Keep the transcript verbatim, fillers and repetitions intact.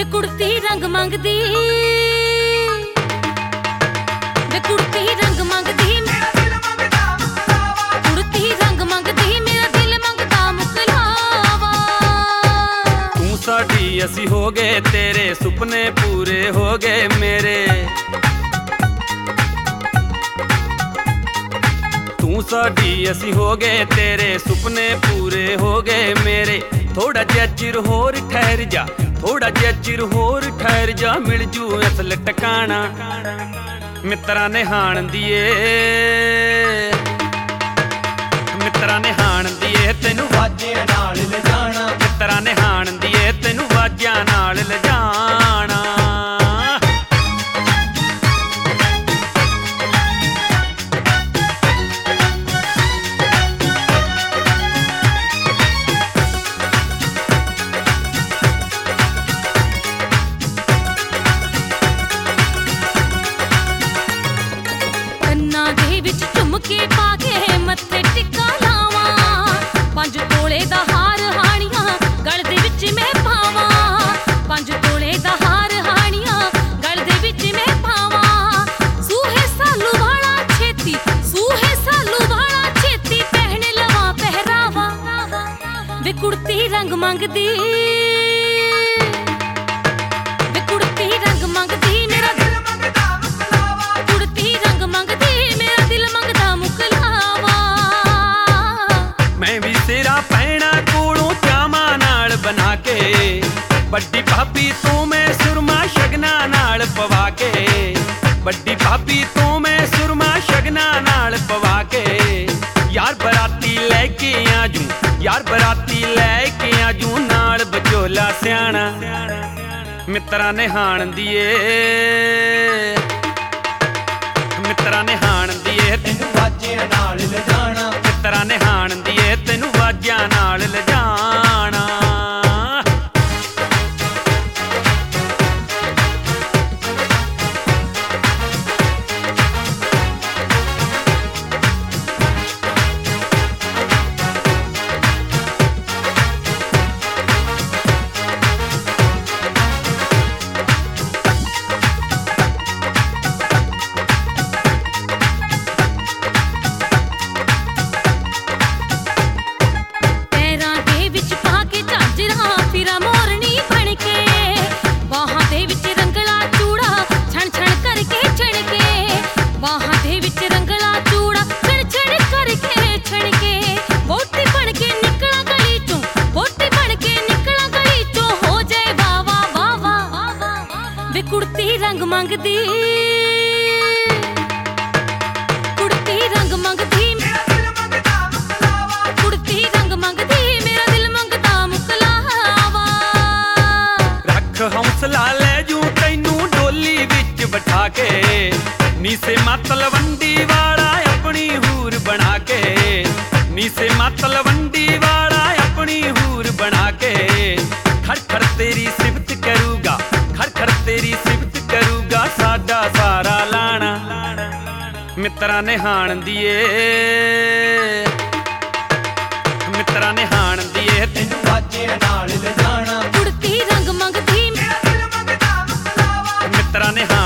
वे कुड़ती रंग मंगदी वे कुड़ती रंग मंगदी कुड़ती रंग मंगदी मेरा दिल मंगदा मुकलावा। तू साडी असी हो गए तेरे सुपने पूरे हो गए मेरे तू साडी असी हो गए तेरे सुपने पूरे हो गए मेरे। थोड़ा जिहा चिर होर ठहर जा थोड़ा जिहा चिर होर ठहर जा मिल जू असल टकाना मित्रा ने हाण दिए मित्रा ने हाण दिए तेनू वाजियां नाल ले जाना मित्रा ने हाण दिए तेनू वाजियां नाल ले जाना। झुमके पाके मत्थे टिक्का लावा पंज तोले दा हार हानियां गल दे विच मैं पावा पंज तोले दा हार हानियां गल दे विच मैं पावा। सूहे सालू वाला छेती सूहे सालू वाला छेती पहने लवा पहरावा वे कुड़ती रंग मंगदी वे कुड़ती रंग मंगदी मेरा दिल मंगदा मुकलावा कुड़ती रंग मंगदी बना के बड्डी भाभी तू मैं सुरमा शगना नाल पवा के बड्डी भाभी तू मैं सुरमा शगना नाल पवा के यार बराती लैके आजू यार बराती लैके आजू नाल बचोला सियाणा मित्रा ने हाण दिए मित्रा ने हाण दिए तेनू वाजियां नाल ले जाना मित्रा ने हाण दिए तेनू वाजियां नाल ले जाना। कुड़ती रंग मंगदी कुड़ती रंग मंगदी मेरा दिल मंगदा मुकलावा कुड़ती रंग मंगदी मेरा दिल मंगदा मुकलावा। रख हौसला ले जू तैनू डोली विच बिठा के नीसे मतलवंडी वाला अपनी हूर बना के नीसे मतलवंडी वाला अपनी हूर बना के खड़ खड़ तेरी सिफत करूगा खड़ खड़ तेरी सिफत करूगा साडा सारा लाना मित्रा ने हाण दिए मित्रा ने हाण दिए तेनू वाजियां नाल ले जाना कुड़ती रंग मंगदी मेरा दिल मंगदा मुकलावा मित्रा ने हाण